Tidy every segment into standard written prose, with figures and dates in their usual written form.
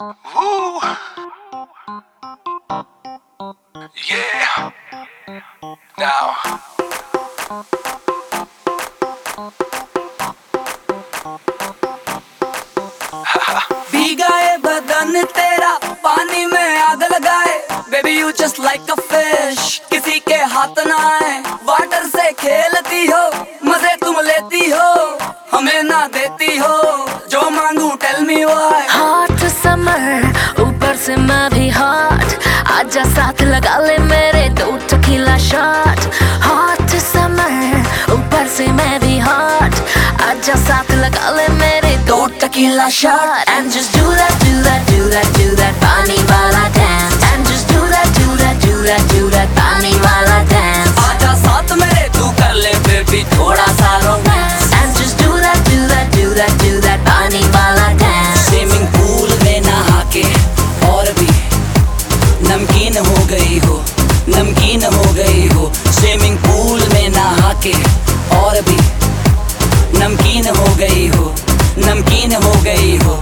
Woo. Yeah. Now. भीगा ये बदन तेरा पानी में आग लगाए, baby you just like a fish, किसी के हाथ ना आए। वाटर से खेलती हो, मजे तुम लेती हो, हमें ना देती हो, जो मांगू tell me why. Hot summer ऊपर से मैं भी हॉट, आजा साथ लगा ले मेरे 2 टकीला शॉट। हॉट समर ऊपर से मैं भी हॉट, आजा साथ लगा ले मेरे 2 tequila shot. And just do that, do that, do that, do that पानी वाला dance। And just do that, do that, do that, do that पानी वाला dance। आजा साथ मेरे तू कर ले बेबी थोड़ा सा romance. And just do that, do that, do that, do that पानी वाला dance। स्विमिंग पूल में नहा के और भी नमकीन हो गई हो, नमकीन हो गई हो। स्विमिंग पूल में नहा के और भी नमकीन हो गई हो, नमकीन हो गई हो।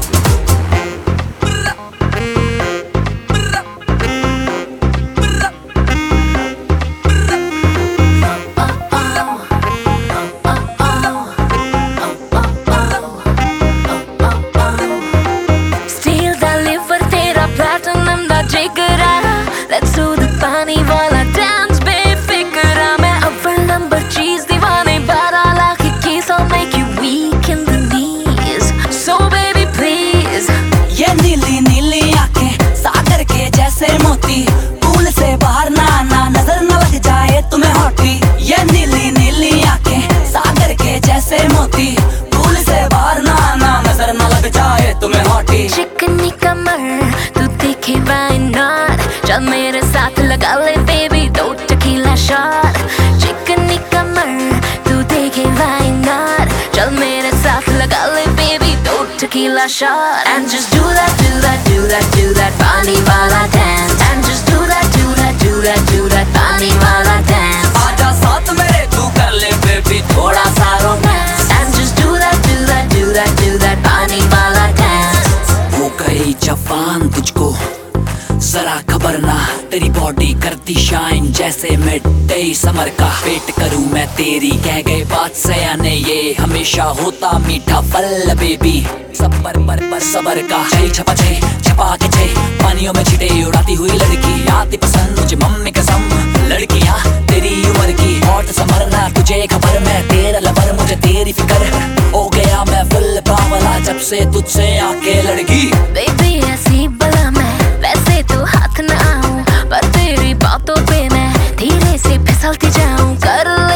Steel ਦਾ liver तेरा platinum ਦਾ जिगरा, let's do the पानी वाला dance बेफिक्रा। मैं अव्वल नंबर चीज दीवाने 12 lakh keys, I'll make you weak in the knees, so baby please। ये नीली नीली आंखें सागर के जैसे मोती, पूल से बाहर ना आना नजर न लग जाए तुम्हें हॉटी। ये नीली नीली आंखें सागर के जैसे मोती, पूल से बाहर ना आना नजर न लग जाए तुम्हें हॉटी। चिकनी कमर तू देखे why not, चल मेरे साथ लगा ले baby 2 टकीला शॉट। चिकनी कमर तू देखे why not, चल मेरे साथ लगा ले baby 2 tequila shot. And just do that, do that, do that, do that पानी वाला dance। And just do that, do that, do that, do that पानी वाला dance। आजा साथ मेरे तू कर ले बेबी थोड़ा सा romance. And just do that, do that, do that, do that पानी वाला dance। हो गई जवान तुझको जरा खबर ना, तेरी बॉडी करती शाइन जैसे मिड डे समर का। वेट करूं मैं तेरी कह गए बात सयाने, ये हमेशा होता मीठा फल बेबी। सबर पर सबर का छई छपा छई छपा के छई, पानियों में छिटे उड़ाती हुई लड़की आती पसंद मुझे मम्मी कसम। लड़कियां तेरी उम्र की हॉट समर ना, तुझे खबर मैं तेरा लवर, मुझे तेरी फिकर हो गया मैं फुल बावला जब से तुझसे आके लड़की। Baby ऐसी बला मैं वैसे तो हाथ न आऊं, पर तेरी बातों पे मैं धीरे से फिसलती जाऊं। कर ले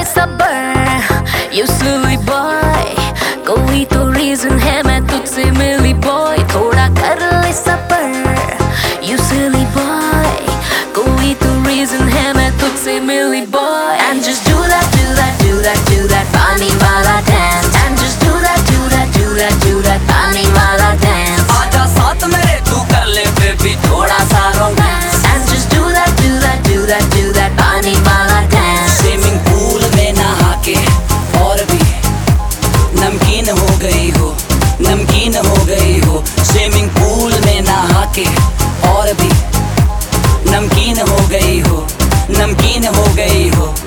सबर you silly boy, कोई तो रीजन है मैं तुझसे मिली boy। थोड़ा कर ले सबर you silly boy, कोई तो रीजन है मैं तुझसे मिली boy। And just do that, do that, do that, do that पानी वाला dance। And just do that, do that, do that, do that पानी वाला dance। आजा साथ मेरे तू कर ले बेबी थोड़ा सा romance. And just do that, do that, do that, do that पानी वाला dance। स्विमिंग पूल में नहा के और भी नमकीन हो गई हो, नमकीन हो गई हो। स्विमिंग पूल में नहा के और भी नमकीन हो गई हो, नमकीन हो गई हो।